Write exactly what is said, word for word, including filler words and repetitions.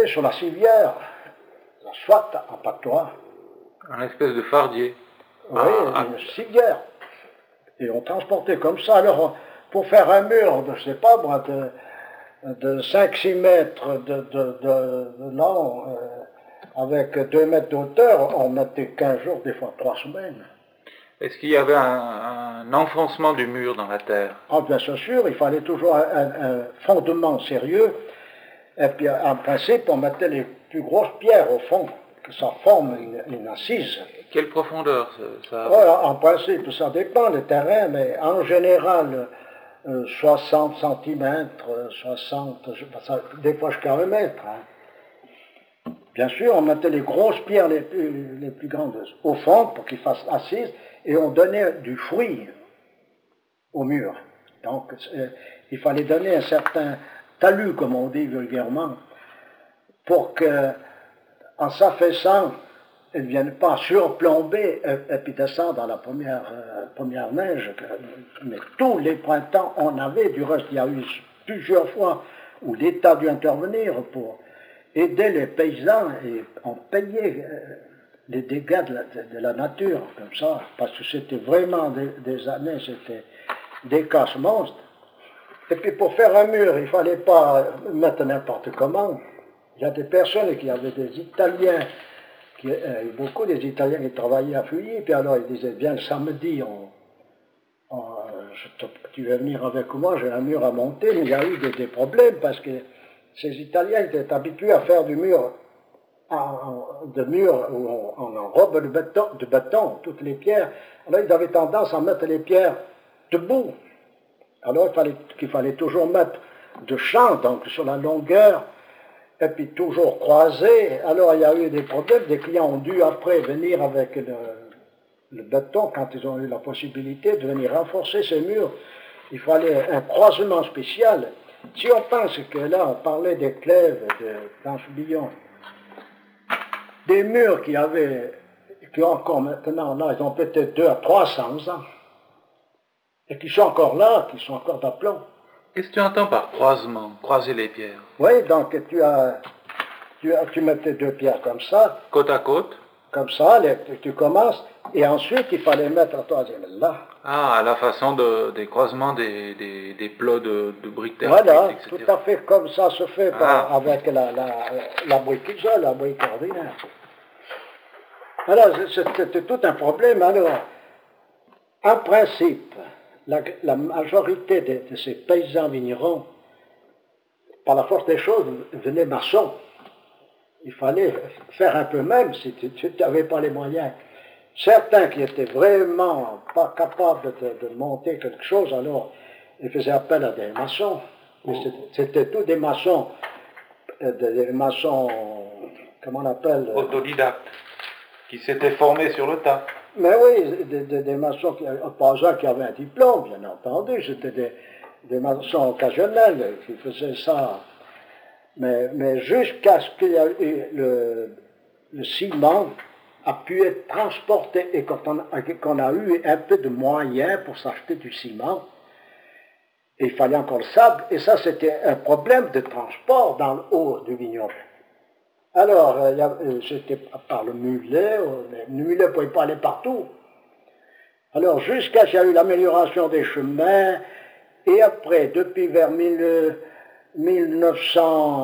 Sur la civière, la soit en patois. Un espèce de fardier. Oui, ah, une ah. civière. Et on transportait comme ça. Alors, pour faire un mur de, je sais pas moi, de, de cinq six mètres de, de, de, de long, euh, avec deux mètres d'auteur, on mettait quinze jours, des fois trois semaines. Est-ce qu'il y avait un, un enfoncement du mur dans la terre? Ah, bien sûr, il fallait toujours un, un, un fondement sérieux. Et puis, en principe, on mettait les plus grosses pierres au fond, que ça forme une, une assise. Quelle profondeur ça ouais, En principe, ça dépend du terrain, mais en général, euh, soixante centimètres, soixante, des fois jusqu'à un mètre. Hein. Bien sûr, on mettait les grosses pierres les plus, les plus grandes au fond pour qu'ils fassent assise, et on donnait du fruit au mur. Donc, euh, il fallait donner un certain talus, comme on dit vulgairement, pour que, en s'affaissant, elles ne viennent pas surplomber et, et puis descendre dans la première, euh, première neige. Que, mais tous les printemps, on avait, du reste, il y a eu plusieurs fois où l'État a dû intervenir pour aider les paysans et on payait euh, les dégâts de la, de, de la nature, comme ça, parce que c'était vraiment des, des années, c'était des casse monstres. Et puis pour faire un mur, il ne fallait pas mettre n'importe comment. Il y a des personnes qui avaient des Italiens, qui, euh, beaucoup des Italiens qui travaillaient à Fouilly, puis alors ils disaient, bien le samedi, on, on, je te, tu vas venir avec moi, j'ai un mur à monter, mais il y a eu des, des problèmes, parce que ces Italiens étaient habitués à faire du mur, en, de mur où on, on enrobe de béton, de béton, toutes les pierres. Alors ils avaient tendance à mettre les pierres debout. Alors il fallait, qu'il fallait toujours mettre de champ, donc sur la longueur, et puis toujours croisé. Alors il y a eu des problèmes, des clients ont dû après venir avec le, le béton, quand ils ont eu la possibilité de venir renforcer ces murs. Il fallait un croisement spécial. Si on pense que là, on parlait des clèves, de d'Anche-Billon, des murs qui avaient, qui ont encore maintenant, là, ils ont peut-être deux à trois cents ans, et qui sont encore là, qui sont encore d'aplomb. Qu'est-ce que tu entends par croisement, croiser les pierres? Oui, donc tu as, tu as, tu mettais deux pierres comme ça. Côte à côte? Comme ça, les, tu commences, et ensuite il fallait mettre la troisième là. Ah, à la façon de, des croisements des, des, des plots de, de briques terre. Voilà, et cetera. Tout à fait comme ça se fait par, ah. avec la, la, la brique isolée, la brique ordinaire. Alors, c'était tout un problème. Alors, en principe, la, la majorité de, de ces paysans vignerons, par la force des choses, venaient maçons. Il fallait faire un peu même si tu n'avais pas les moyens. Certains qui étaient vraiment pas capables de, de monter quelque chose, alors ils faisaient appel à des maçons. Oh. C'était tous des maçons, des maçons, comment on appelle? Autodidactes, qui s'étaient formés sur le tas. Mais oui, des, des, des maçons, qui, pas gens qui avaient un diplôme, bien entendu, c'était des, des maçons occasionnels qui faisaient ça. Mais, mais jusqu'à ce qu'il y ait eu le, le ciment a pu être transporté et qu'on qu'on a eu un peu de moyens pour s'acheter du ciment, et il fallait encore le sable, et ça c'était un problème de transport dans le haut du vignoble. Alors, c'était par le mulet, le mulet ne pouvait pas aller partout. Alors, jusqu'à ce qu'il y a eu l'amélioration des chemins, et après, depuis vers mille neuf cents,